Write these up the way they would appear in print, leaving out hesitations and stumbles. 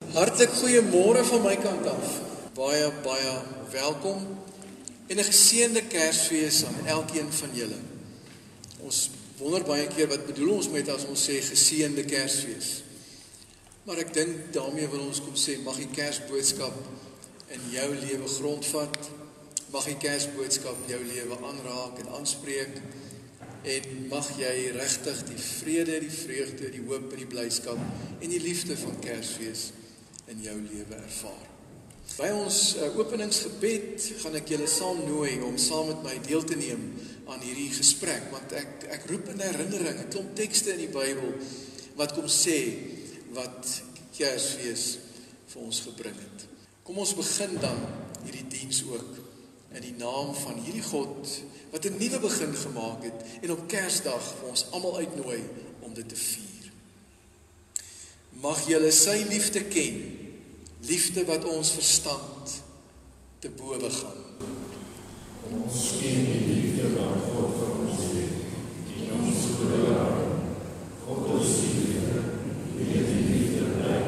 Hartlik goeiemôre van my kant af. Baie welkom en 'n geseënde Kersfees aan elkeen van julle. Ons wonder baie keer wat bedoel ons met as ons sê geseënde Kersfees. Maar ek dink daarmee wil ons kom sê, mag die Kersboodskap in jou lewe grondvat, mag die Kersboodskap jou lewe aanraak en aanspreek, en mag jy regtig die vrede, die vreugde, die hoop en die blyskap en die liefde van Kersfees in jou lewe ervaar. By ons openingsgebed gaan ek julle saam nooi om saam met my deel te neem aan hierdie gesprek, want ek roep in herinnering 'n klomp tekste in die Bybel wat kom sê wat Kersfees vir ons gebring het. Kom ons begin dan hierdie diens ook in die naam van hierdie God wat 'n nuwe begin gemaak het en op Kersdag vir ons almal uitnooi om dit te vier. Mag julle sy liefde ken, liefde wat ons verstand te bowe gaan. Ons ken die liefde wat God vir ons het, die ons verdraag. God is die liefde, weet die liefde bly,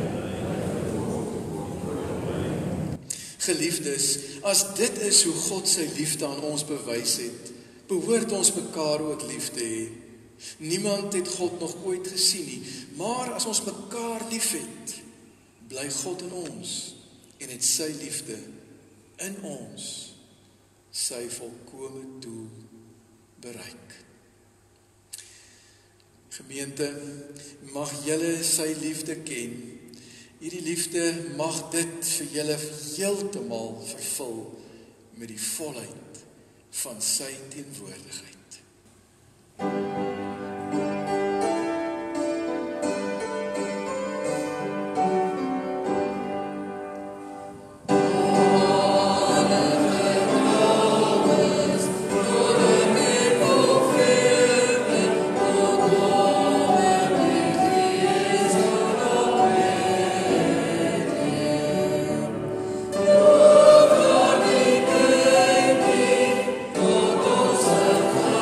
Geliefdes, as dit is hoe God sy liefde aan ons bewys het, behoort ons mekaar ook lief te hê. Niemand het God nog ooit gesien nie, maar as ons mekaar lief het, bly God in ons en het sy liefde in ons sy volkome doel bereik. Gemeente, mag julle sy liefde ken. Hierdie liefde mag dit vir julle heeltemal vervul met die volheid van sy teenwoordigheid. God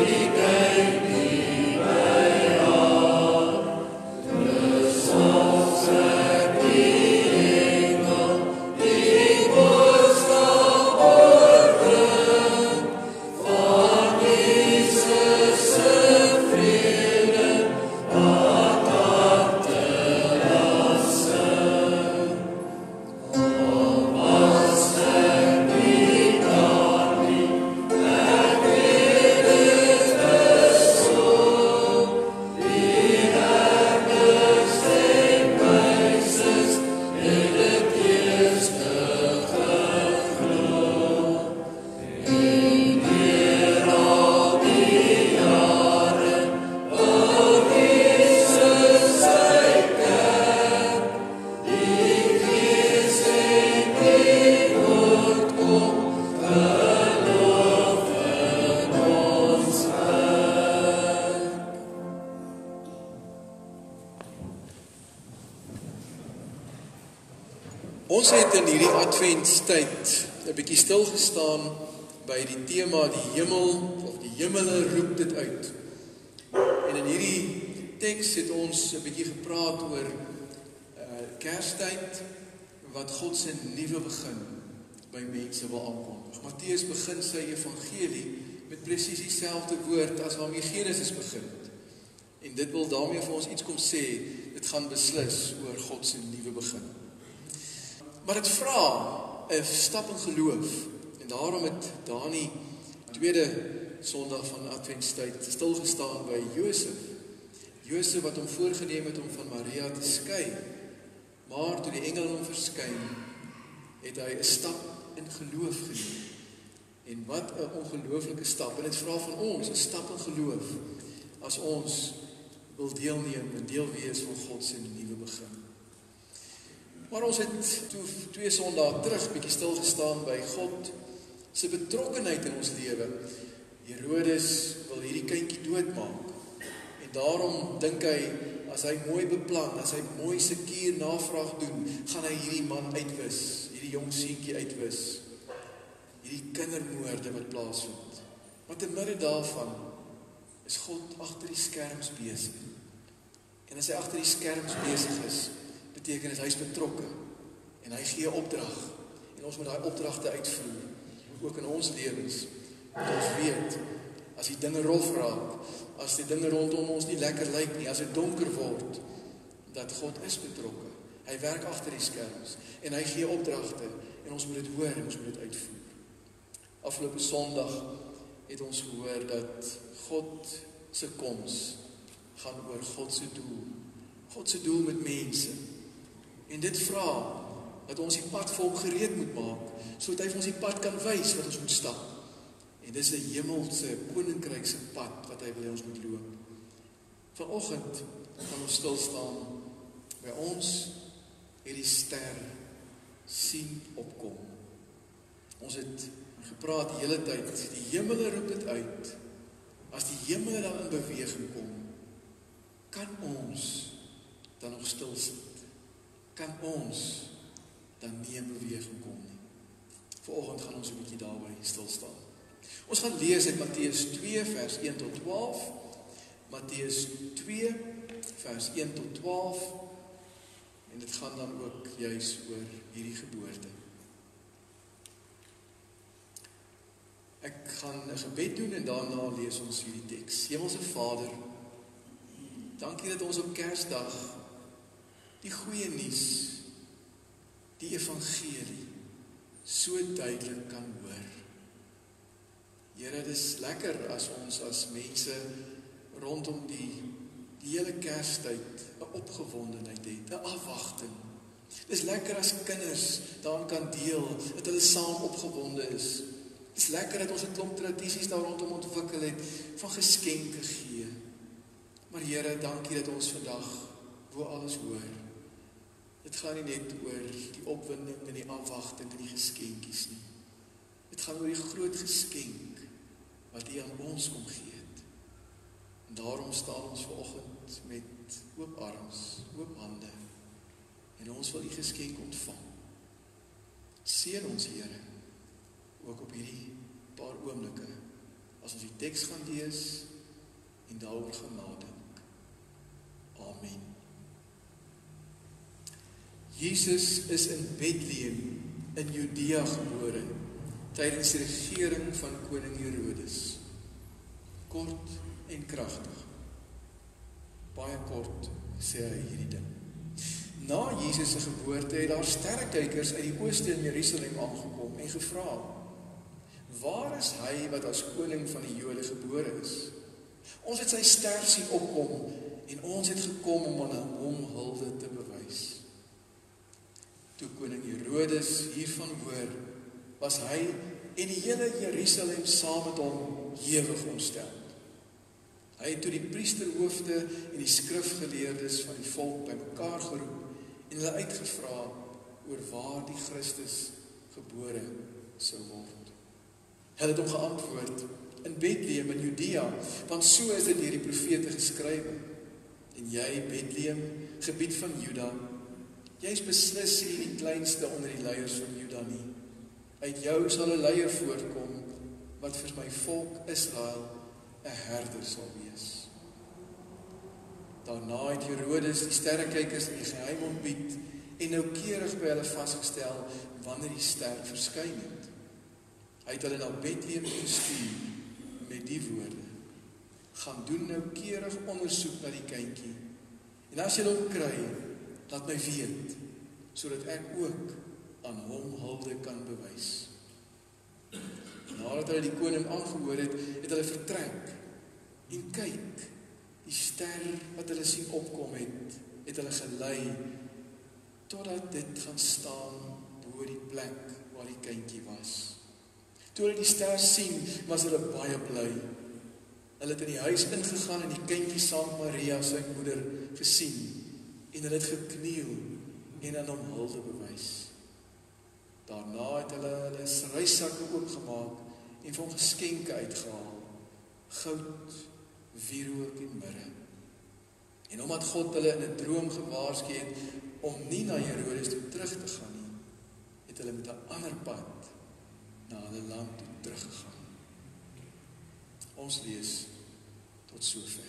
Ons het in hierdie adventstyd 'n bietjie stil gestaan by die tema die hemel of die hemele roep dit uit. En in hierdie teks het ons 'n bietjie gepraat oor Kerstyd wat God se nuwe begin by mense wil aankondig. Matteus begin sy evangelie met presies dieselfde woord as waarmee Genesis begin. En dit wil daarmee vir ons iets kom sê, dit gaan beslis oor God se nuwe begin. Maar dit vra 'n stap in geloof. En daarom het Dani tweede Sondag van Adventstyd stilgestaan by Josef. Josef wat hom voorgenem het om van Maria te skei. Maar toe die engel hom verskyn, het hy 'n stap in geloof geneem. En wat 'n ongelooflike stap. En dit vra van ons 'n stap in geloof as ons wil deelneem en deel wees van God se nuwe begin. Maar ons het twee Sondae terug bietjie stilgestaan by God se betrokkenheid in ons lewe. Herodes wil hierdie kindjie doodmaak. En daarom dink hy, as hy mooi beplan, as hy mooi sekuur navraag doen, gaan hy hierdie man uitwis, hierdie jong seentjie uitwis. Hierdie kindermoorde wat plaasvind. Maar te midde daarvan is God agter die skerms besig. En as hy agter die skerms besig is, beteken dit hy's betrokke en hy gee opdrag en ons moet daai opdragte uitvoer ook in ons lewens. Want ons weet as die dinge rof raak, as die dinge rondom ons nie lekker lyk nie, as dit donker word, dat God is betrokke. Hy werk agter die skerms en hy gee opdragte en ons moet dit hoor en ons moet dit uitvoer. Afgelope Sondag het ons gehoor dat God se koms gaan oor God se doel. God se doel met mense. En dit vra dat ons die pad vir hom gereed moet maak, sodat hy vir ons die pad kan wys wat ons moet stap. En dis 'n hemelse koninkrykse pad wat hy wil hê ons moet loop. Vanoggend gaan ons stil staan by ons het die ster sien opkom. Ons het gepraat die hele tyd, die hemele roep dit uit. As die hemele dan in beweging kom, kan ons dan nog stil sit? Kan ons dan nie in beweging kom nie? Vanoggend gaan ons 'n bietjie daarby stil staan. Ons gaan lees uit Matteus 2 vers 1 tot 12. Matteus 2 vers 1 tot 12. En dit gaan dan ook juis oor hierdie geboorte. Ek gaan 'n gebed doen en daarna lees ons hierdie teks. Hemelse Vader, dankie dat ons op Kersdag die goeie nuus, die evangelie, so duidelik kan hoor. Here, dit is lekker as ons as mense rondom die hele Kerstyd 'n opgewondenheid het, 'n afwagting. Dit is lekker as kinders daaraan kan deel, dat hulle saam opgewonde is. Dit is lekker dat ons 'n klomp tradisies daar rondom ontwikkel het, van geskenke gee. Maar Here, dankie dat ons vandag bo alles hoor. Dit gaan nie net oor die opwinding en die afwagting en die geskenkies nie. Dit gaan oor die groot geskenk wat U aan ons kom gee het. En daarom staan ons vanoggend met oop arms, oop hande. En ons wil U geskenk ontvang. Seën ons, Here, ook op hierdie paar oomblikke as ons die teks gaan lees en daaroor gaan nadink. Amen. Jesus is in Bethlehem in Judea gebore tydens die regering van koning Herodes. Kort en kragtig. Baie kort sê hy hierdie ding. Na Jesus se geboorte het daar sterrekykers uit die ooste in Jerusalem aangekom en gevra: "Waar is hy wat as koning van die Jode gebore is? Ons het sy ster sien opkom en ons het gekom om aan hom hulde te bewys." Toe koning Herodes hiervan hoor, was hy en die hele Jerusalem saam met hom ewig ontstel. Hy het toe die priesterhoofde en die skrifgeleerdes van die volk bymekaar geroep en hulle uitgevra oor waar die Christus gebore sou word. Hulle het hom geantwoord: "In Bethlehem in Judea, want so is dit deur die profete geskrywe. En jy, Bethlehem, gebied van Juda, jy is beslis nie die kleinste onder die leiers van Juda nie. Uit jou sal 'n leier voortkom wat vir my volk Israel 'n herder sal wees." Daarna het Herodes die sterrekykers in die geheim ontbied en noukeurig by hulle vasgestel wanneer die ster verskyn het. Hy het hulle na Bethlehem gestuur met die woorde: "Gaan doen noukeurig ondersoek na die kindjie, en as jy hom kry, laat my weet, sodat ek ook aan hom hulde kan bewys." Nadat hulle die koning aangehoor het, het hulle vertrek en kyk, die ster wat hulle sien opkom het hulle gelei totdat dit gaan staan bo die plek waar die kindjie was. Toe hulle die ster sien, was hulle baie bly. Hulle het in die huis ingegaan en die kindjie saam met Maria, sy moeder, gesien en hulle het gekniel en aan hom hulde bewys. Daarna het hulle reissakke oopgemaak en vir hom geskenke uitgehaal: goud, wierook en mirre. En omdat God hulle in 'n droom gewaarsku het om nie na Herodes toe terug te gaan nie, het hulle met 'n ander pad na hulle land toe teruggegaan. Ons lees tot sover.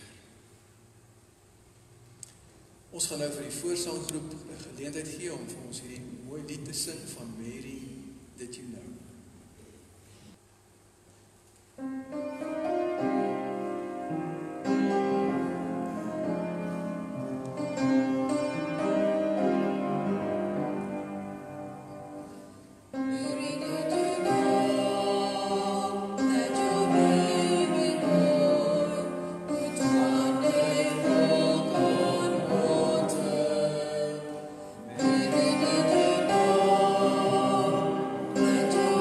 Ons gaan nou vir die voorsanggroep 'n geleentheid gee om vir ons hierdie mooi lied te sing van Mary, Did You Know? Did you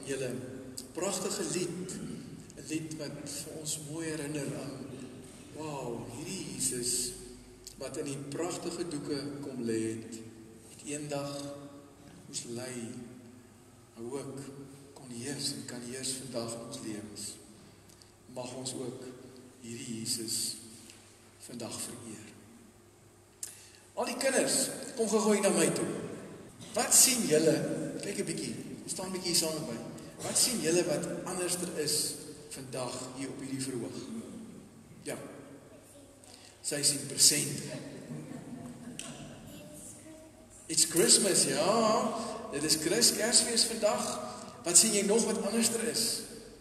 julle. Pragtige lied. 'n Lied wat vir ons mooi herinner aan, wow, hierdie Jesus, wat in die pragtige doeke kom lê het eendag moes ly, maar ook kon heers en kan heers vandag in ons lewens. Mag ons ook hierdie Jesus vandag vereer. Al die kinders, kom gegooi na my toe. Wat sien julle? Kyk 'n bietjie, staan 'n bietjie hier saam by. Wat sien julle wat anderster is vandag hier op hierdie verhoog? Ja. Sy sien presente. It's Christmas, ja. Dit is Kersfees vandag. Wat sien jy nog wat anderster is?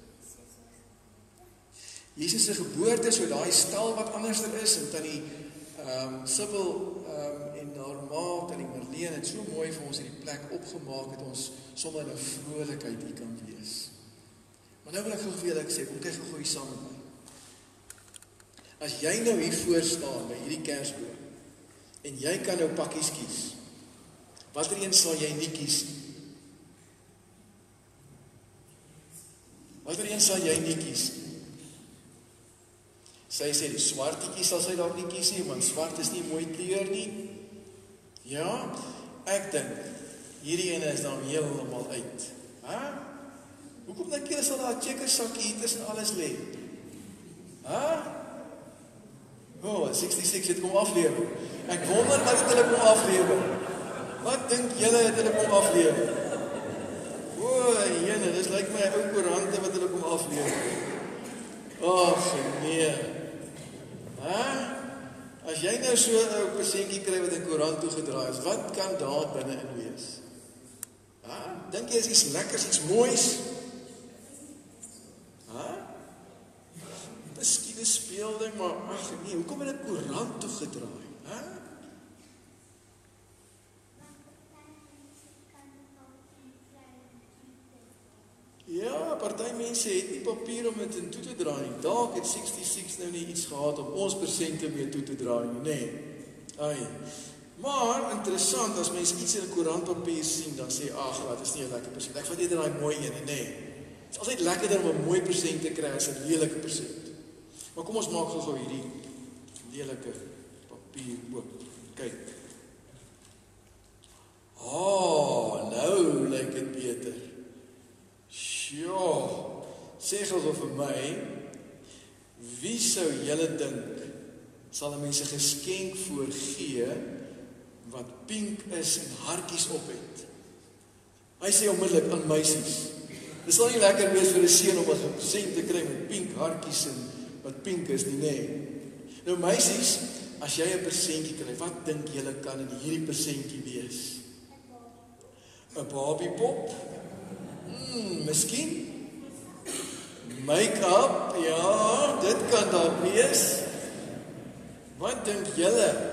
Jesus se geboorte, so daai stal wat anderster is, en tannie Sibyl en haar ma, tannie Marleen, het so mooi vir ons hierdie plek opgemaak, het ons sommer in 'n vrolikheid hier kan wees. Maar nou wil ek gou vir julle sê, kom kyk gou hier saam met my. As jy nou hier voor staan by hierdie Kersboom, en jy kan nou pakkies kies, watter een sal jy nie kies nie? Watter een sal jy nie kies nie? Sy sê die swartetjie sal sy dalk nie kies nie, want swart is nie 'n mooi kleur nie. Ja, ek dink hierdie ene is dan heeltemal uit. Hæ? Hoekom dink jy sal daar 'n checkersakkie hier tussen alles lê? Hæ? Oh, 66 het kom aflewer. Ek wonder wat het hulle kom aflewer. Wat dink julle het hulle kom aflewer? O, jene, dis lyk my 'n ou koerante wat hulle kom aflewer. Ag, nee. Hæ? As jy nou so 'n ou persentjie kry wat 'n koerant toegedraai is, wat kan daar binne-in wees? Hæ? Dink jy is iets lekkers, iets moois? Hæ? Miskien 'n speelding, maar ag nee, hoekom het 'n koerant toegedraai? Hæ? Ja, party mense het nie papier om dit in toe te draai nie. Dalk het 66 nou nie iets gehad om ons persente mee toe te draai nie, nê. Ai. Maar interessant, as mense iets in 'n koerantpapier sien, dan sê ag, wat is nie 'n lekker persent. Ek vat eerder daai mooi een, nê. Dit is altyd lekkerder om 'n mooi persent te kry as 'n lelike persent. Maar kom ons maak gou hierdie lelike papier oop. Kyk. Oh, nou lyk dit beter. Ja, sê gou vir my, wie sou julle dink sal 'n mens 'n geskenk voorgee wat pink is en hartjies op het? Hy sê onmiddellik aan meisies. Dit sal nie lekker wees vir 'n seun om 'n present te kry met pink hartjies en wat pink is nie, nê. Nou meisies, as jy 'n presentjie kry, wat dink julle kan in hierdie presentjie wees? 'n Barbiepop? Miskien? Make-up, ja, dit kan daar wees. Wat dink julle?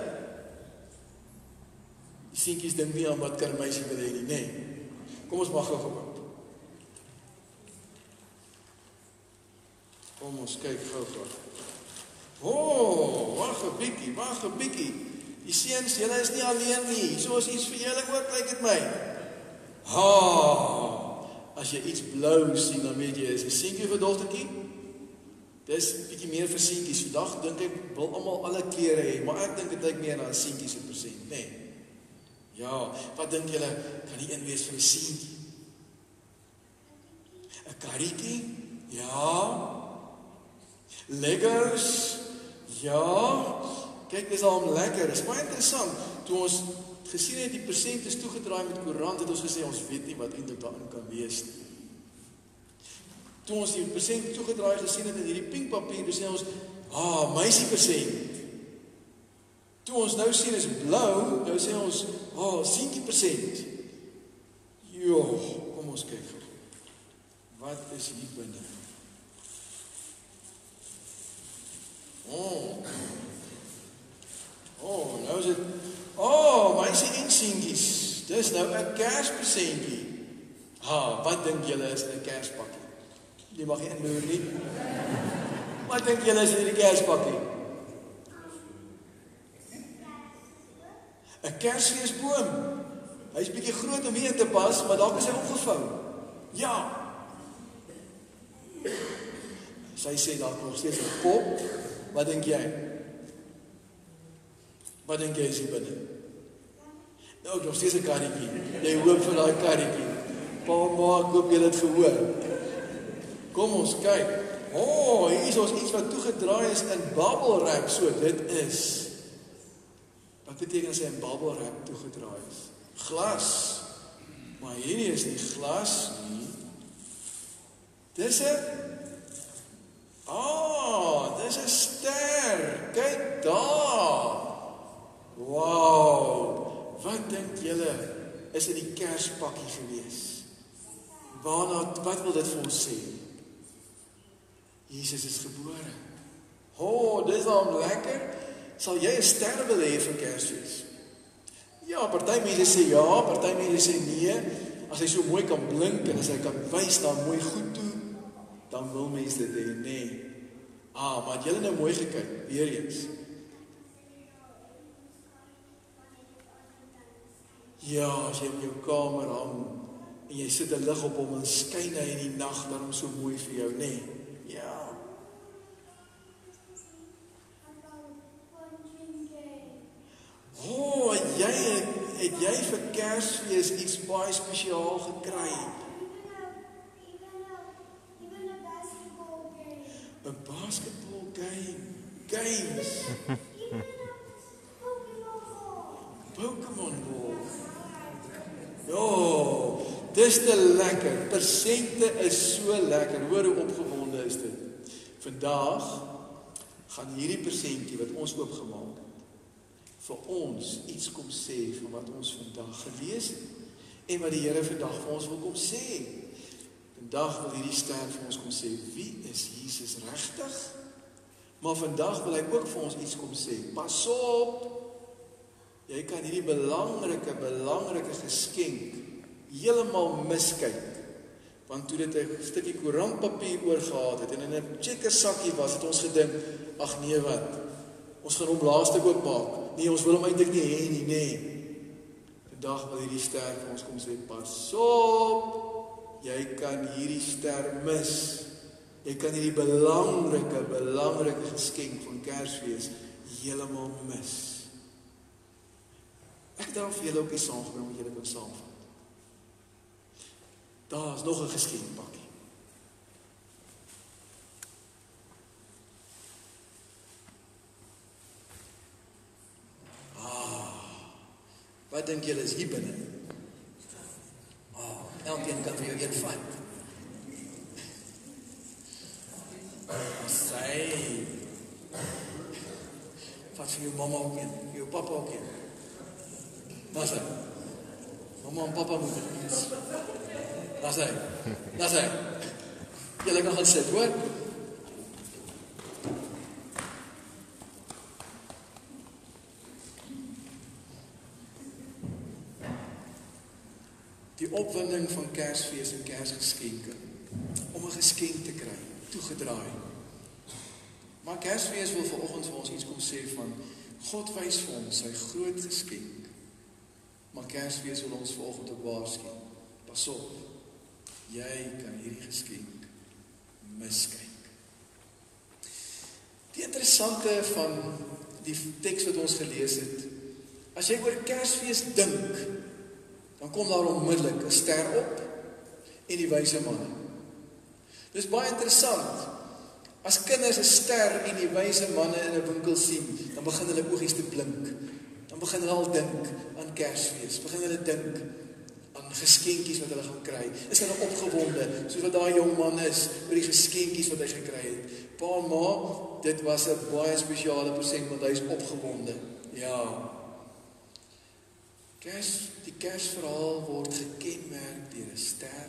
Die seentjies dink nie aan wat kan 'n meisie wil hê nie, nê. Kom ons mag gou. Kom ons kyk gou. Oh, wag 'n bietjie. Die seuns, julle is nie alleen nie. So is iets vir julle ook, lyk dit my. As jy iets blou sien, dan weet jy, is 'n seentjie vir dogtertjie. Dis 'n bietjie meer vir seentjies. Vandag dink ek wil almal alle kleure hê, maar ek dink dit lyk meer na 'n seentjie se persent, nê. Ja, wat dink julle kan die een wees vir 'n seentjie? 'n Karretjie? Ja. Legos? Ja. Kyk, dis al lekker. Dis baie interessant. Toe ons gesien het die persent is toegedraai met koerant, het ons gesê ons weet nie wat eintlik daarin kan wees nie. Toe ons die persent toegedraai gesien het in hierdie pink papier, sê ons, meisie persent. Toe ons nou sien is blou, nou sê ons, seentjie persent. Jo, kom ons kyk. Wat is hier binne? Nou is dit, meisie en seentjies, dis nou 'n Kerspresentjie. Wat dink julle is in 'n Kerspakkie? Jy mag nie inloer nie. Wat dink julle is in hierdie Kerspakkie? 'n Kersfeesboom. Hy's bietjie groot om hier te pas, maar dalk is hy opgevou. Ja, Sy sê dalk nog steeds 'n pop. Wat dink jy? Wat dink jy is hier binne? Nou, nog steeds 'n karretjie. Jy hoop vir daai karretjie. Pa, ma, ek hoop julle het gehoor. Kom ons kyk. Hier is ons iets wat toegedraai is in bubble wrap. So, dit is. Wat beteken as hy in bubble wrap toegedraai is? Glas. Maar hierdie is nie glas nie. Dis 'n dis 'n ster. Kyk daar. Wow. Wat dink julle is in die kerspakkie gewees? Wat wil dit vir ons sê? Jesus is gebore. Dis al lekker. Sal jy 'n ster wil hê vir Kersfees? Ja, party mense sê ja, party mense sê nee. As hy so mooi kan blink en as hy kan wys na mooi goed toe, dan wil mense dit hê, nee. Maar het julle nou mooi gekyk, weer eens. Ja, as jy in jou kamer hang en jy sit 'n lig op hom en skyn hy in die nag, dan hom so mooi vir jou, nee. Ja. Het jy vir Kersfees iets baie spesiaal gekry? 'n basketball game. Games. Pokémon ball. Dis te lekker. Persente is so lekker. Hoor hoe opgewonde is dit. Vandag gaan hierdie persentjie wat ons oopgemaak het, vir ons iets kom sê van wat ons vandag gelees het. En wat die Here vandag vir ons wil kom sê. Vandag wil hierdie ster vir ons kom sê, wie is Jesus regtig? Maar vandag wil hy ook vir ons iets kom sê. Pas op! Jy kan hierdie belangrike geskenk heeltemal miskyk. Want toe dit 'n stukkie koerantpapier oorgehad het en in 'n checkersakkie was, het ons gedink, ag nee wat, ons gaan hom laaste oopmaak. Nee, ons wil hom eintlik nie hê nie, nee. Vandag wil hierdie ster vir ons kom sê, pas op! Jy kan hierdie ster mis. Jy kan hierdie belangrike geskenk van Kersfees heeltemal mis. Ek het daar vir julle ook iets saamgebring wat julle kan saamvat. Daar is nog 'n geskenkpakkie. Wat dink julle is hier binne? Elkeen kan vir jou een vat. Sy. Vat vir jou mamma ook een, vir jou papa ook een. Daar sy. Mamma en papa moet wees. Daar sy. Julle kan gaan sit, hoor? Die opwinding van Kersfees en Kersgeskenke, om 'n geskenk te kry, toegedraai. Maar Kersfees wil vanoggend vir ons iets kom sê van, God wys vir ons sy groot geskenk. Maar Kersfees wil ons vanoggend ook waarsku. Pas op, jy kan hierdie geskenk miskyk. Die interessante van die teks wat ons gelees het, as jy oor Kersfees dink, dan kom daar onmiddellik 'n ster op en die wyse manne. Dis baie interessant. As kinders 'n ster en die wyse manne in 'n winkel sien, dan begin hulle oogies te blink. Dan begin hulle al dink aan Kersfees. Begin hulle dink aan geskenkies wat hulle gaan kry. Is hulle opgewonde, soos wat daai jong man is oor die geskenkies wat hy gekry het. Pa en ma, dit was 'n baie spesiale persent want hy is opgewonde. Ja. Die Kersverhaal word gekenmerk deur 'n ster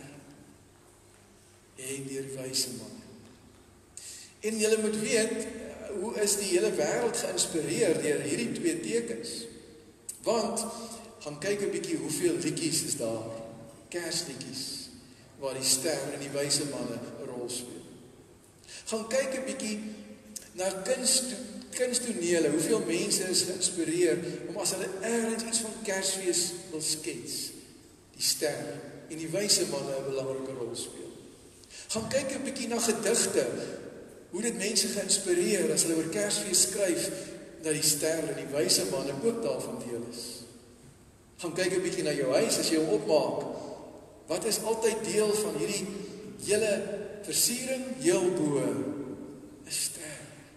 en deur wyse manne. En julle moet weet, hoe is die hele wêreld geïnspireer deur hierdie twee tekens? Want, gaan kyk 'n bietjie hoeveel liedjies is daar, Kersliedjies, waar die ster en die wyse manne 'n rol speel. Gaan kyk 'n bietjie na kunsttonele, hoeveel mense is geïnspireer, om as hulle ergens iets van Kersfees wil skets, die ster en die wyse manne 'n belangrike rol speel. Gaan kyk 'n bietjie na gedigte, hoe dit mense geïnspireer as hulle oor Kersfees skryf, dat die ster en die wyse manne ook daarvan deel is. Gaan kyk 'n bietjie na jou huis as jy hom opmaak. Wat is altyd deel van hierdie hele versiering? Heel bo 'n ster.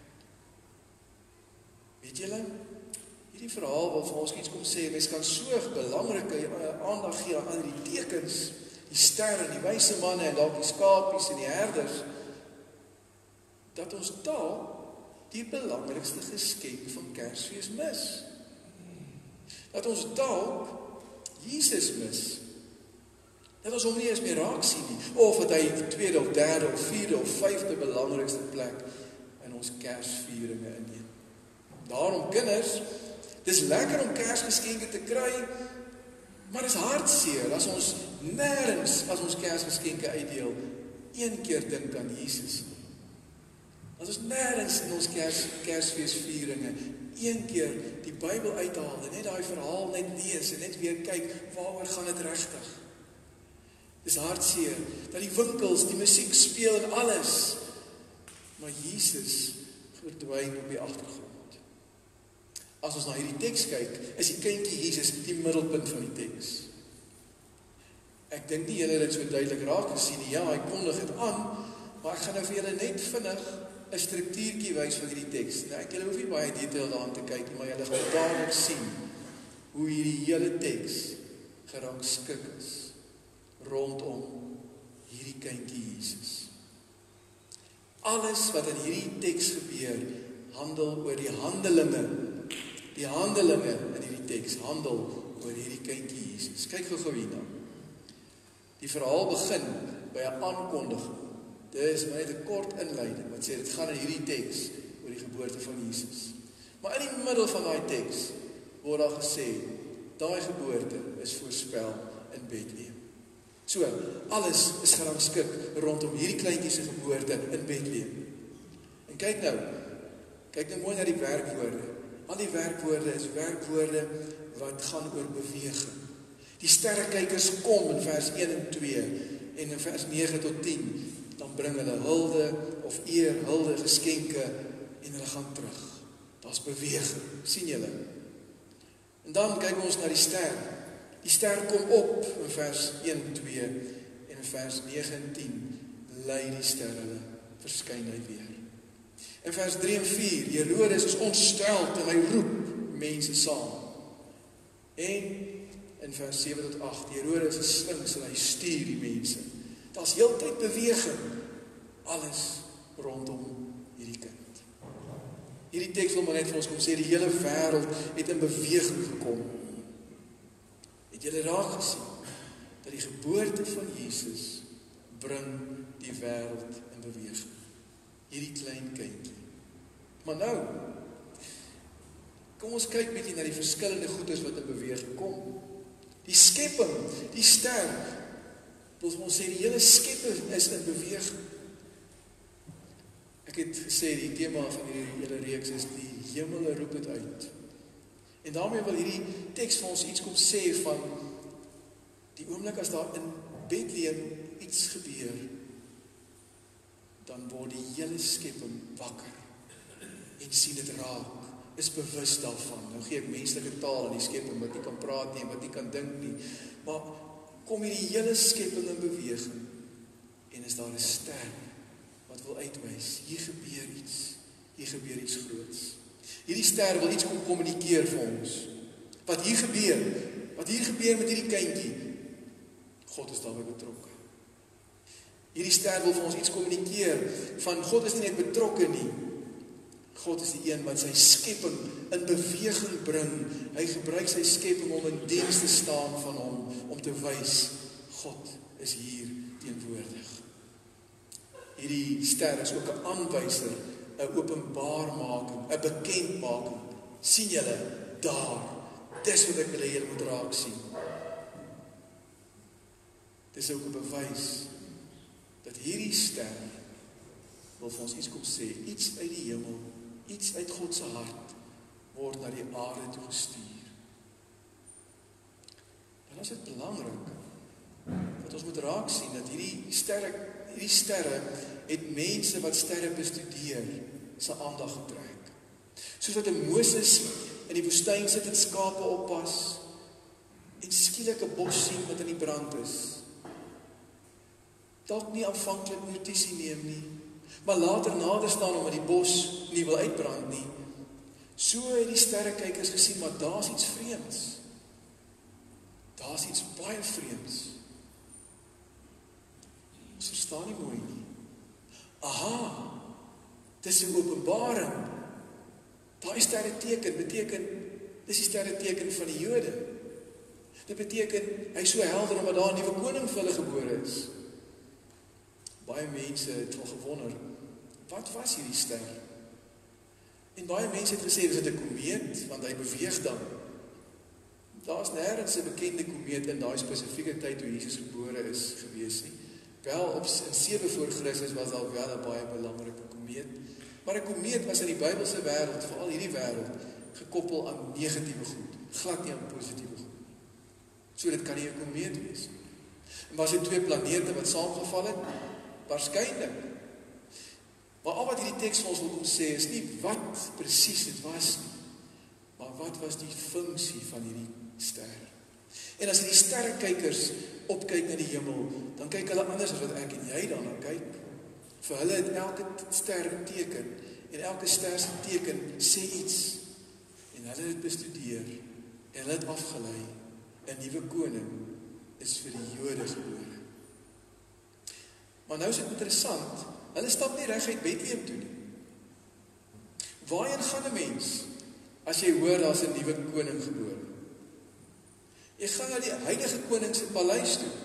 Weet julle? Hierdie verhaal wil vir ons iets kom sê, mens kan so belangrike aandag gee aan die tekens, die sterre, die wyse manne en dalk die skapies en die herders, dat ons dalk die belangrikste geskenk van Kersfees mis. Dat ons dalk Jesus mis. Dat ons hom nie eens meer raak sien nie, of dat hy die tweede of derde of vierde of vyfde belangrikste plek in ons Kersvieringe inneem. Daarom kinders, dis lekker om Kersgeskenke te kry, maar dis hartseer as ons nêrens as ons Kersgeskenke uitdeel, een keer dink aan Jesus. As ons nêrens in ons Kersfeesvieringe een keer die Bybel uithaal en net daai verhaal net lees en net weer kyk, waaroor gaan dit regtig? Dis hartseer dat die winkels, die musiek speel en alles, maar Jesus verdwyn op die agtergrond. As ons na hierdie teks kyk, is die kindjie Jesus die middelpunt van die teks. Ek dink nie julle het dit so duidelik raak gesien nie. Ja, hy kondig dit aan, maar ek gaan nou vir julle net vinnig 'n struktuurtjie wys van hierdie teks. Nou, ek hoef nie baie detail daaraan te kyk nie, maar julle gaan dadelik sien hoe hierdie hele teks gerangskik is rondom hierdie kindjie Jesus. Alles wat in hierdie teks gebeur, handel oor die handelinge. Die handelinge in hierdie teks handel oor hierdie kindjie Jesus. Kyk gou hierna. Die verhaal begin by 'n aankondiging. Dit is net 'n kort inleiding wat sê dit gaan in hierdie teks oor die geboorte van Jesus. Maar in die middel van daai teks word daar gesê, daai geboorte is voorspel in Bethlehem. So, alles is gerangskik rondom hierdie kleintjie se geboorte in Bethlehem. En kyk nou mooi na die werkwoorde. Al die werkwoorde is werkwoorde wat gaan oor beweging. Die sterrekykers kom in vers 1 en 2 en in vers 9 tot 10, dan bring hulle hulde of eer, hulde, geskenke en hulle gaan terug. Daar's beweging, sien julle? En dan kyk ons na die ster. Die ster kom op in vers 1 en 2 en in vers 9 en 10 lei die ster hulle, verskyn hy weer. In vers 3 en 4, Herodes is ontsteld en hy roep mense saam. En in vers 7 tot 8, Herodes is slinks en hy stuur die mense. Daar's heeltyd beweging, alles rondom hierdie kind. Hierdie teks wil maar net vir ons kom sê, die hele wêreld het in beweging gekom. Het julle raak gesien, dat die geboorte van Jesus bring die wêreld in beweging. Hierdie klein kindjie. Maar nou, kom ons kyk bietjie na die verskillende goedes wat in beweging kom. Die skepping, die ster, ons sê die hele skepping is in beweging. Ek het gesê die tema van hierdie hele reeks is die hemele roep dit uit. En daarmee wil hierdie teks vir ons iets kom sê van die oomblik as daar in Bethlehem iets gebeur, dan word die hele skepping wakker en sien dit raak, is bewus daarvan. Nou gee ek menslike taal aan die skepping wat nie kan praat nie, wat nie kan dink nie, maar kom hierdie hele skepping in beweging en is daar 'n ster wat wil uitwys, hier gebeur iets groots. Hierdie ster wil iets kom kommunikeer vir ons. Wat hier gebeur met hierdie kindjie, God is daarbey betrokke. Hierdie ster wil vir ons iets kommunikeer van God is nie net betrokke nie. God is die een wat sy skepping in beweging bring. Hy gebruik sy skepping om in diens te staan van hom, om te wys, God is hier teenwoordig. Hierdie ster is ook 'n aanwyser, 'n openbaarmaking, 'n bekendmaking. Sien julle, daar, dis wat ek wil hê julle moet raak sien. Dis ook 'n bewys dat hierdie ster wil vir ons iets kom sê, iets uit die hemel, iets uit God se hart word na die aarde toe gestuur. Dan is dit belangrik dat ons moet raak sien dat hierdie hierdie sterre het mense wat sterre bestudeer se aandag getrek. Soos wat 'n Moses in die woestyn sit en skape oppas en skielik 'n bos sien wat in die brand is. Dalk nie aanvanklik notisie neem nie, maar later nader staan omdat die bos nie wil uitbrand nie. So het die sterrekykers gesien, maar daar's iets vreemds. Daar's iets baie vreemds. Ons verstaan nie mooi nie. Aha, dis 'n openbaring. Daai sterreteken beteken, dis die sterreteken van die Jode. Dit beteken, hy is so helder omdat daar 'n nuwe koning vir hulle gebore is. Baie mense het al gewonder, wat was hierdie ster? En baie mense het gesê, is dit 'n komeet, want hy beweeg dan. Daar's nêrens 'n bekende komeet in daai spesifieke tyd toe Jesus gebore is gewees nie. Wel, in 7 voor Christus was daar wel 'n baie belangrike komeet. Maar 'n komeet was in die Bybelse wêreld, veral hierdie wêreld, gekoppel aan negatiewe goed, glad nie aan positiewe goed. So dit kan nie 'n komeet wees. En was dit 2 planete wat saamgeval het? Waarskynlik. Maar al wat hierdie teks vir ons wil kom sê is nie wat presies dit was nie, maar wat was die funksie van hierdie ster. En as die sterrekykers opkyk na die hemel, dan kyk hulle anders as wat ek en jy daarna kyk. Vir hulle het elke ster 'n teken, en elke ster se teken sê iets. En hulle het dit bestudeer, en hulle het afgelei, 'n nuwe koning is vir die Jode gebore. Maar nou is dit interessant, hulle stap nie reguit Bethlehem toe nie. Waarheen gaan 'n mens as jy hoor daar's 'n nuwe koning gebore? Jy gaan na die huidige koning se paleis toe.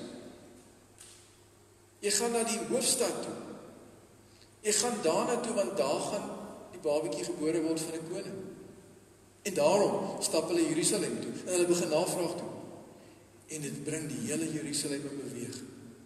Jy gaan na die hoofstad toe. Jy gaan daarna toe want daar gaan die babatjie gebore word van 'n koning. En daarom stap hulle Jerusalem toe en hulle begin navraag doen. En dit bring die hele Jerusalem in beweging.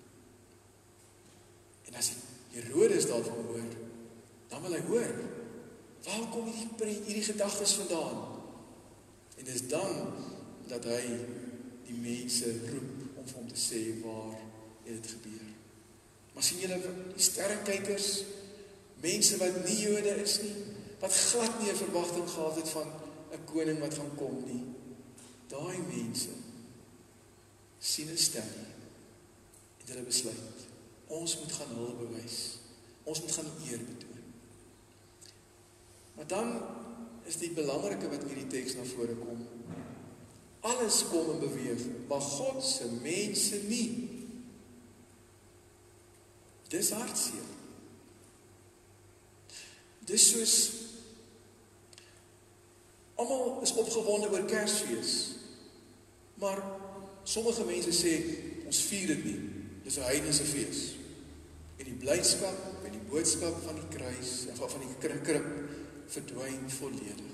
En as Herodes daarvan hoor, dan wil hy hoor, waar kom hierdie gedagtes vandaan? En dis dan dat hy die mense roep om vir hom te sê waar het dit gebeur. Maar sien julle, die sterrekykers, mense wat nie Jode is nie, wat glad nie 'n verwagting gehad het van 'n koning wat gaan kom nie, daai mense sien 'n ster en hulle besluit, ons moet gaan hul bewys. Ons moet gaan eer betoon. Maar dan is die belangrike wat in hierdie teks na vore kom. Alles kom in beweging, maar God se mense nie. Dis hartseer. Dis soos almal is opgewonde oor Kersfees. Maar sommige mense sê ons vier dit nie. Dis 'n heidense fees. En die blydskap en die boodskap van die kruis en van die krib verdwyn volledig.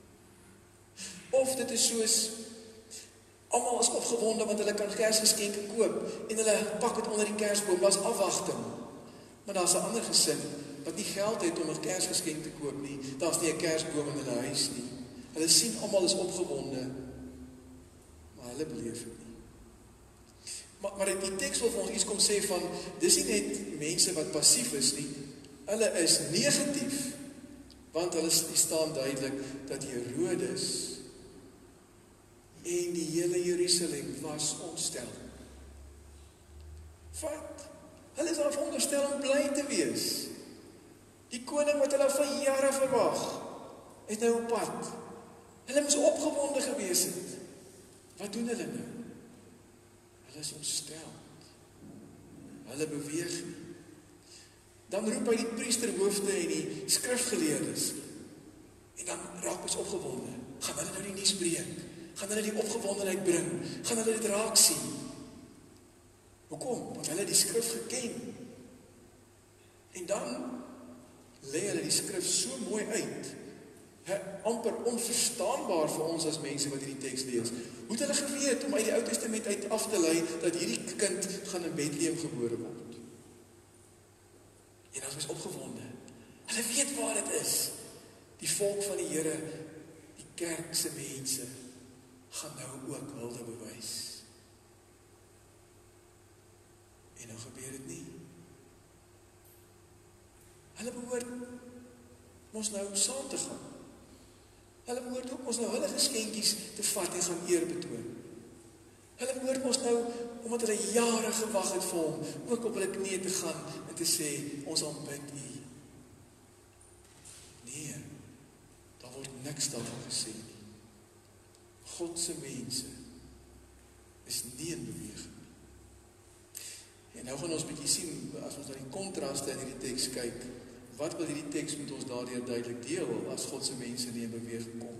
Of dit is soos almal is opgewonde want hulle kan Kersgeskenke koop en hulle pak dit onder die Kersboom, daar's afwagting. Maar daar's 'n ander gesin wat nie geld het om 'n Kersgeskenk te koop nie. Daar's nie 'n Kersboom in hulle huis nie. Hulle sien almal is opgewonde, maar hulle beleef dit nie. Maar die teks wil vir ons iets kom sê van, dis nie net mense wat passief is nie, hulle is negatief, want hulle staan duidelik dat Herodes en die hele Jerusalem was ontstel. Wat? Hulle is daar veronderstel om bly te wees. Die koning wat hulle van jare verwag, is nou op pad. Hulle moes opgewonde gewees het. Wat doen hulle nou? Hulle is ontstel. Hulle beweeg nie. Dan roep hy die priesterhoofde en die skrifgeleerdes. En dan raak ons opgewonde. Gaan hulle nou die nuus breek? Gaan hulle die opgewondenheid bring? Gaan hulle dit raak sien? Hoekom? Want hulle die skrif geken. En dan lê hulle die skrif so mooi uit, amper onverstaanbaar vir ons as mense wat hierdie teks lees. Hoe het hulle geweet om uit die Ou Testament uit af te lei dat hierdie kind gaan in Bethlehem gebore word? En dan is opgewonde. Hulle weet waar dit is. Die volk van die Here, die kerk se mense, gaan nou ook hulde bewys. En nou gebeur dit nie. Hulle behoort ons nou saam te gaan. Hulle behoort ook ons nou hulle geskenkies te vat en gaan eer betoon. Hulle behoort ons nou, omdat hulle jare gewag het vir hom, ook op hulle knieë te gaan en te sê, ons aanbid U. Nee, daar word niks daarvan gesê nie. God se mense is nie in beweging. En nou gaan ons 'n bietjie sien, as ons na die kontraste in hierdie teks kyk, wat wil hierdie teks met ons daardeur duidelik deel, as God se mense nie in beweging kom?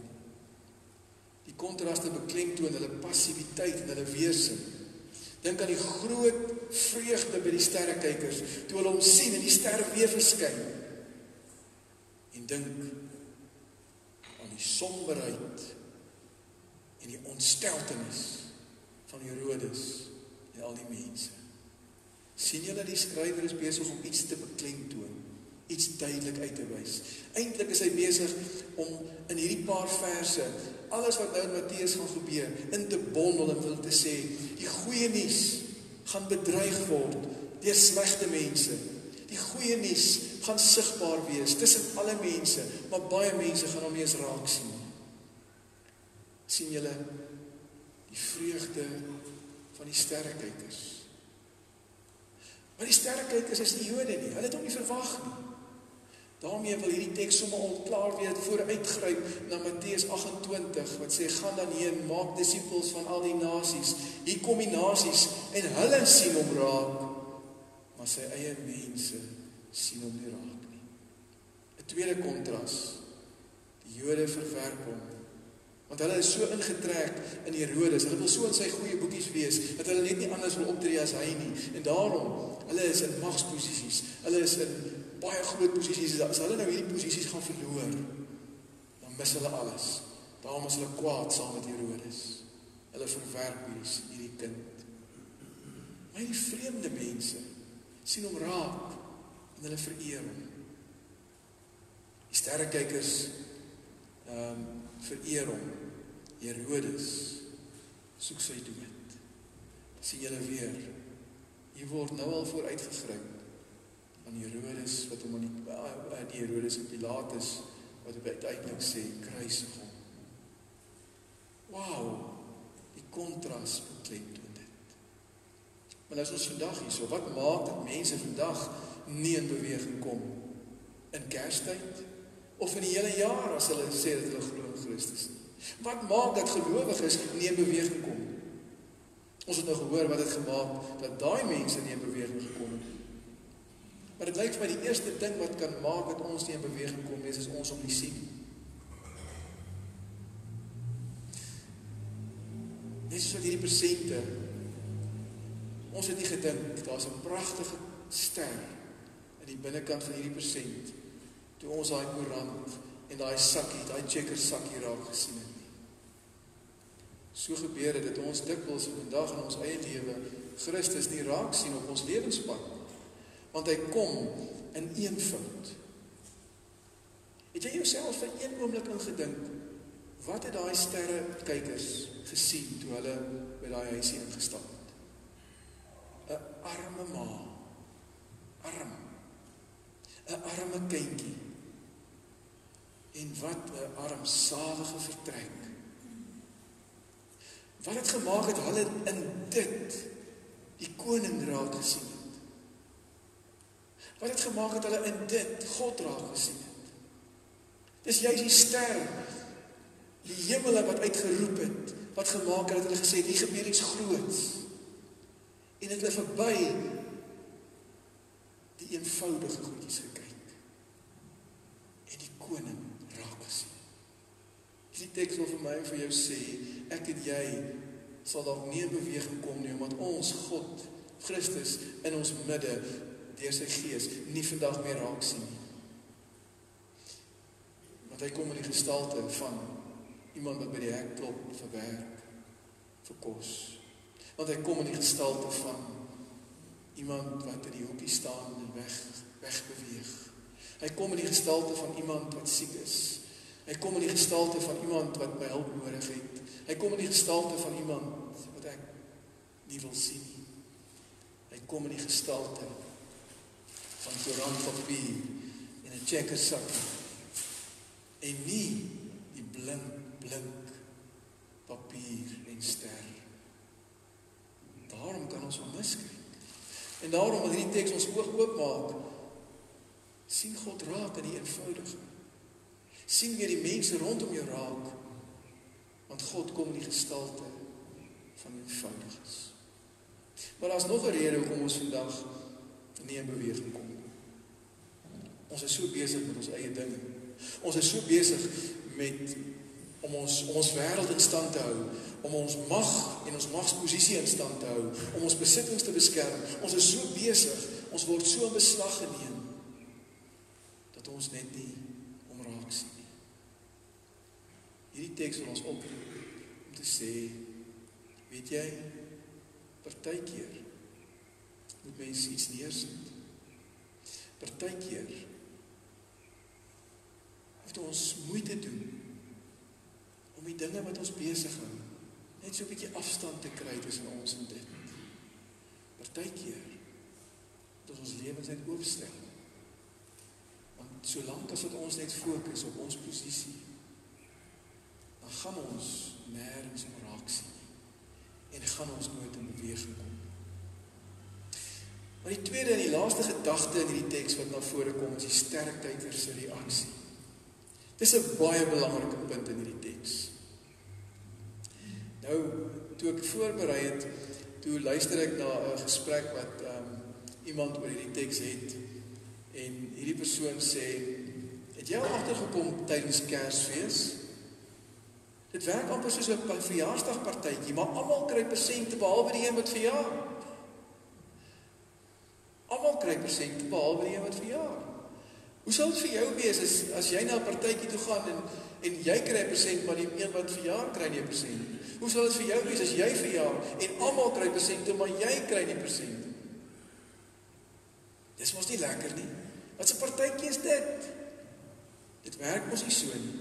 Die kontraste beklemtoon hulle passiwiteit en hulle weerstand. Dink aan die groot vreugde by die sterrekykers, toe hulle hom sien en die ster weer verskyn. En dink aan die somberheid en die ontsteltenis van Herodes en al die mense. Sien julle, die skrywer is besig om iets te beklemtoon, iets duidelik uit te wys. Eintlik is hy besig om in hierdie paar verse alles wat nou in Matteus gaan gebeur in te bondel en wil te sê, die goeie nuus gaan bedreig word deur slegte mense. Die goeie nuus gaan sigbaar wees tussen alle mense, maar baie mense gaan hom nie eens raak sien. Sien julle die vreugde van die sterrekykers? Maar die sterrekykers is nie Jode nie, hulle het hom nie verwag nie. Daarmee wil hierdie teks sommer al klaar weer vooruitgryp na Matteus 28, wat sê, gaan dan heen, maak disippels van al die nasies. Hier kom die nasies, en hulle sien hom raak, maar sy eie mense sien hom nie raak nie. 'n tweede kontras, die Jode verwerp hom, want hulle is so ingetrek in Herodes, hulle wil so in sy goeie boekies wees, dat hulle net nie anders wil optree as hy nie, en daarom, hulle is in magsposisies, hulle is in baie groot posisies, as hulle nou hierdie posisies gaan verloor, dan mis hulle alles. Daarom is hulle kwaad saam met Herodes. Hulle verwerp hierdie kind. Maar die vreemde mense sien hom raak en hulle vereer hom. Die sterrekykers vereer hom. Herodes soek sy dood. Sien julle weer, hier word nou al vooruitgegryp aan Herodes, wat hom aan die Herodes en Pilatus, wat uiteindelik sê, kruisig hom. Wow, die kontras beklemtoon dit. Maar nou is ons vandag hierso, wat maak dat mense vandag nie in beweging kom? In Kerstyd? Of in die hele jaar, as hulle sê dat hulle glo in Christus nie? Wat maak dat gelowiges nie in beweging kom? Ons het nou gehoor wat het gemaak, dat daai mense nie in beweging gekom het. Maar dit lyk vir my die eerste ding wat kan maak dat ons nie in beweging kom, is ons om nie sien. Net soos hierdie persente, ons het nie gedink, daar is 'n pragtige ster in die binnekant van hierdie persent, toe ons daai koerant en daai sakkie, daai checker sakkie raak gesien het nie. So gebeur dit dat ons dikwels vandag in ons eie lewe Christus nie raak sien op ons lewenspad, want hy kom in een fout. Het jy jouself vir een oomblik ingedink, wat het daai sterrekykers gesien toe hulle by daai huisie ingestap het? 'n arme ma, arm, 'n arme kindjie, en wat 'n armsalige vertrek. Wat het gemaak het hulle in dit die koning raak gesien het? Wat het gemaak het hulle in dit God raak gesien het? Dis juist die ster, die hemele wat uitgeroep het, wat gemaak het dat hulle gesê het, hier gebeur iets groots. En het hulle verby die eenvoudige goedjies gekyk. En die koning raak gesien. Die teks wil vir my en vir jou sê, ek en jy sal dalk nie in beweging kom nie, omdat ons God, Christus, in ons midde, deur sy gees, nie vandag meer raak sien nie. Want hy kom in die gestalte van iemand wat by die hek klop vir werk, vir kos. Want hy kom in die gestalte van iemand wat in die hoekie staan en wegbeweeg. Hy kom in die gestalte van iemand wat siek is. Hy kom in die gestalte van iemand wat my hulp nodig het. Hy kom in die gestalte van iemand wat ek nie wil sien nie. Hy kom in die gestalte van koerantpapier en 'n checker sakkie en nie die blink papier en ster. Daarom kan ons hom miskyk. En daarom wil hierdie teks ons oog oopmaak. Sien God raak in die eenvoudige. Sien weer die mense rondom jou raak, want God kom in die gestalte van eenvoudiges. Maar daar's nog 'n rede hoekom ons vandag nie in beweging kom. Ons is so besig met ons eie dinge. Ons is so besig met om ons wêreld in stand te hou, om ons mag en ons magsposisie in stand te hou, om ons besittings te beskerm. Ons is so besig, ons word so in beslag geneem, dat ons net nie omraak sien nie. Hierdie teks wil ons oproep om te sê, weet jy, partykeer moet mens iets neersit. Partykeer moet ons moeite doen om die dinge wat ons besig hou, net so 'n bietjie afstand te kry tussen ons en dit. Partykeer moet ons lewens net oopstel. Want solank as wat ons net fokus op ons posisie, dan gaan ons nêrens om raak sien en gaan ons nooit in beweging kom. Maar die tweede en die laaste gedagte in hierdie teks wat na vore kom, is die sterkheid se reaksie. Dis 'n baie belangrike punt in hierdie teks. Nou, toe ek voorberei het, toe luister ek na 'n gesprek wat iemand oor hierdie teks het, en hierdie persoon sê, het jy al agtergekom tydens Kersfees? Dit werk amper soos 'n verjaarsdagpartytjie, maar almal kry persente behalwe die een wat verjaar. Almal kry persente behalwe die een wat verjaar. Hoe sal dit vir jou wees as jy na 'n partytjie toe gaan en jy kry 'n persent, maar die een wat verjaar kry nie 'n persent? Hoe sal dit vir jou wees as jy verjaar en almal kry persente, maar jy kry nie persente? Dis mos nie lekker nie. Wat 'n partytjie is dit? Dit werk mos nie so nie.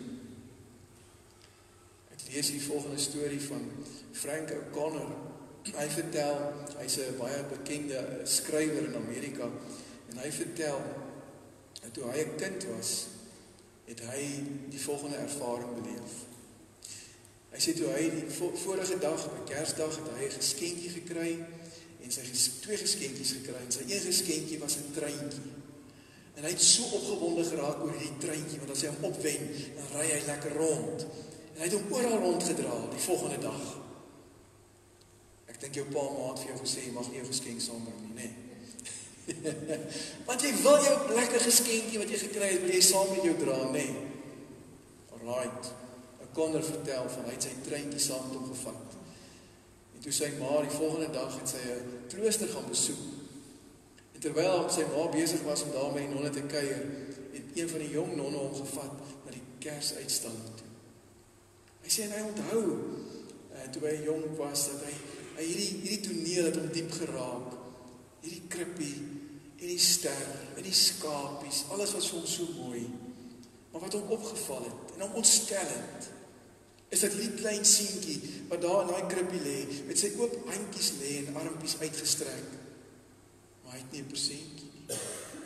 Ek lees die volgende storie van Frank O'Connor. Hy vertel, hy's 'n baie bekende skrywer in Amerika, en hy vertel, dat toe hy 'n kind was, het hy die volgende ervaring beleef. Hy sê toe hy die vorige dag, op Kersdag, het hy 'n geskenkie gekry, en sy twee geskenkies gekry, en sy een geskenkie was 'n treintjie. En hy het so opgewonde geraak oor hierdie treintjie, want as hy hom opwen, dan ry hy lekker rond. En hy het hom oral rondgedra die volgende dag. Ek dink jou pa maat vir jou gesê, jy mag nie jou geskenk saambring nie, nee. Want jy wil jou lekker geskenkie wat jy gekry het, wil jy saam met jou dra, nee. Alright. O'Connor vertel van, hy het sy treintjie saam met hom gevat. En toe sy ma die volgende dag het sy 'n klooster gaan besoek. En terwyl sy ma besig was om daar met die nonne te kuier, het een van die jong nonne hom gevat na die Kersuitstalling toe. Hy sê, en hy onthou, toe hy jong was, dat hy hierdie toneel het hom diep geraak. Hierdie krippie, en die ster, en die skapies, alles was vir hom so mooi. Maar wat hom opgeval het, en hom ontstel het, is dat hierdie klein seentjie, wat daar in daai krippie lê, met sy oop handjies lê en armpies uitgestrek, maar hy het nie 'n persentjie nie.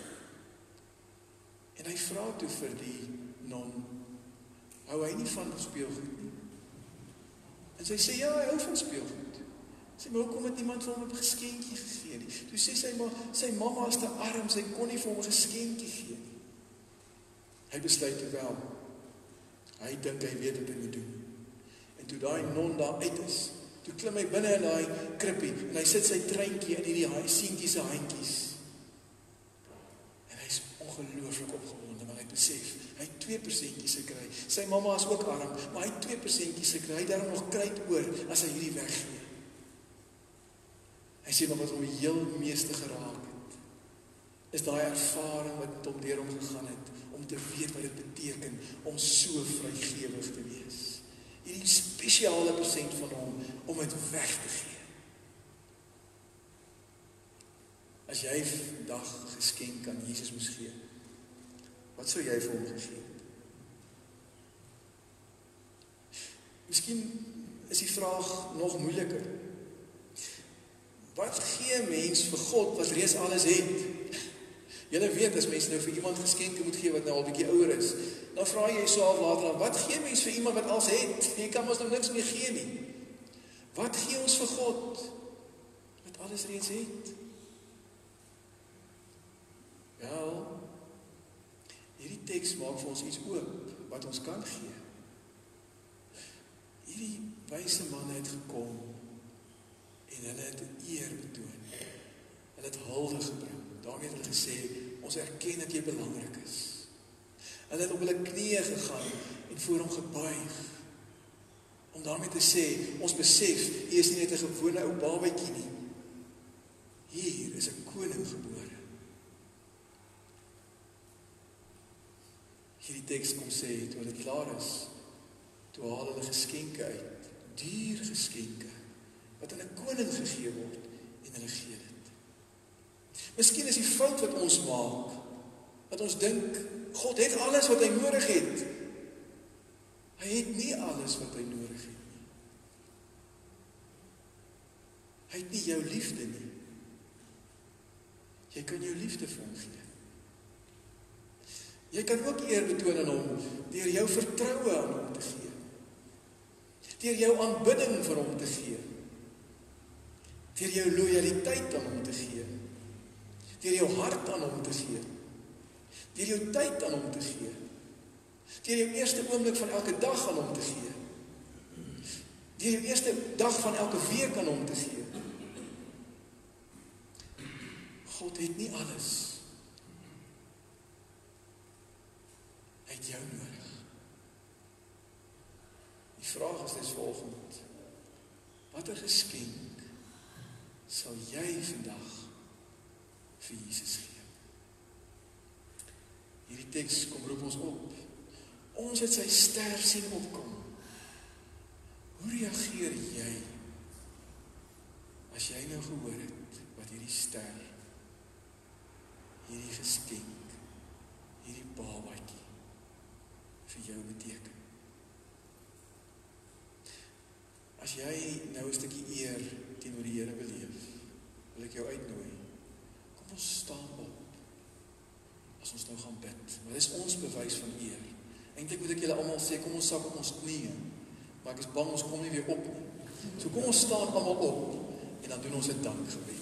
En hy vra toe vir die non, hou hy nie van speelgoed nie? En sy sê, ja, hy hou van speelgoed. Sy, maar hoekom het niemand vir hom 'n geskenkie gegee nie? Toe sê sy, maar sy mamma is te arm, sy kon nie vir hom 'n geskenkie gee nie. Hy besluit toe wel. Hy dink hy weet wat hy moet doen. En toe daai non daar uit is, toe klim hy binne in daai krippie, en hy sit sy treintjie in hierdie seentjie se handjies. En hy is ongelooflik opgewonde, want hy besef, hy het 2% gekry. Sy mamma is ook arm, maar hy het 2% gekry. Hy het daarom nog kryd oor, as hy hierdie weggee. Hy sê, maar wat hom die heel meeste geraak het, is daai ervaring wat hom deur hom gegaan het, om te weet wat dit beteken, om so vrygewig te wees. Hierdie spesiale persent van hom, om het weg te gee. As jy vandag geskenk aan Jesus moes gee, wat sou jy vir hom gegee het? Miskien is die vraag nog moeiliker. Wat gee mens vir God wat reeds alles het? Julle weet, as mense nou vir iemand geskenke moet gee wat nou al 'n bietjie ouer is, dan vra jy so af later aan, wat gee mens vir iemand wat als het? Jy kan ons nou niks meer gee nie. Wat gee ons vir God wat alles reeds het? Wel, hierdie teks maak vir ons iets oop wat ons kan gee. Hierdie wyse manne het gekom en hulle het eer betoon. Hulle het hulde gebring. Daarmee het hulle gesê, ons erken dat jy belangrik is. Hulle het op hulle knieë gegaan en voor hom gebuig. Om daarmee te sê, ons besef, hy is nie net 'n gewone ou babatjie nie. Hier is 'n koning gebore. Hierdie teks kom sê, toe hulle klaar is, toe haal hulle geskenke uit, duur geskenke, wat aan 'n koning gegee word, en hulle gee dit. Miskien is die fout wat ons maak, dat ons dink, God het alles wat hy nodig het. Hy het nie alles wat hy nodig het nie. Hy het nie jou liefde nie. Jy kan jou liefde vir hom gee. Jy kan ook eer betoon aan hom, deur jou vertroue aan hom te gee. Deur jou aanbidding vir hom te gee. Deur jou lojaliteit aan hom te gee. Deur jou hart aan hom te gee. Deur jou tyd aan hom te gee. Deur jou eerste oomblik van elke dag aan hom te gee. Deur jou eerste dag van elke week aan hom te gee. God het nie alles. Hy het jou nodig. Die vraag is dus volgend. Wat 'n geskenk sal jy vandag vir Jesus gee? Hierdie teks kom roep ons op. Ons het sy ster sien opkom. Hoe reageer jy as jy nou gehoor het wat hierdie ster, hierdie geskenk, hierdie babatjie vir jou beteken? As jy nou 'n stukkie eer teenoor die Here beleef, wil ek jou uitnooi. Kom ons staan op. As ons nou gaan bid. Maar dis ons bewys van eer. Eintlik moet ek julle almal sê, kom ons sak op ons knieë. Maar ek is bang ons kom nie weer op nie. So kom ons staan almal op en dan doen ons 'n dankgebed.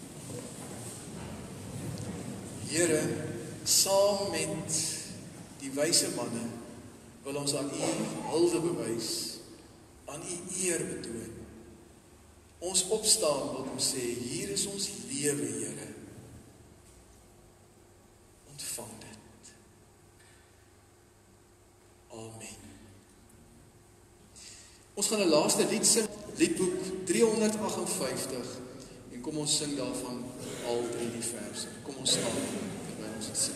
Here, saam met die wyse manne wil ons aan U hulde bewys, aan U eer betoon. Ons opstaan wil kom sê, hier is ons lewe, Here. Ontvang dit. Amen. Ons gaan 'n laaste lied sing, liedboek 358, en kom ons sing daarvan al 3 verse. Kom ons staan terwyl ons dit sing.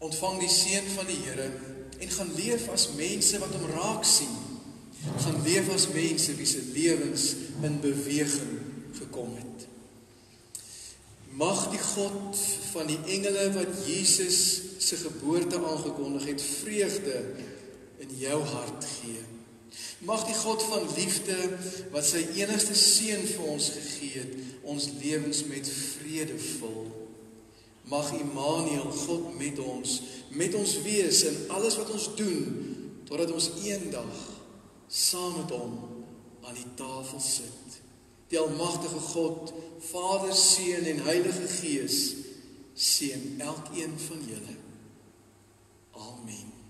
ontvang die seën van die Here en gaan leef as mense wat hom raak sien. Gaan leef as mense wie se lewens in beweging gekom het. Mag die God van die engele wat Jesus se geboorte aangekondig het, vreugde in jou hart gee. Mag die God van liefde wat sy enigste seun vir ons gegee het, ons lewens met vrede vul. Mag Immanuel, God met ons wees in alles wat ons doen, totdat ons eendag saam met hom aan die tafel sit. Die almagtige God, Vader, Seun en Heilige Gees, seën elkeen van julle. Amen.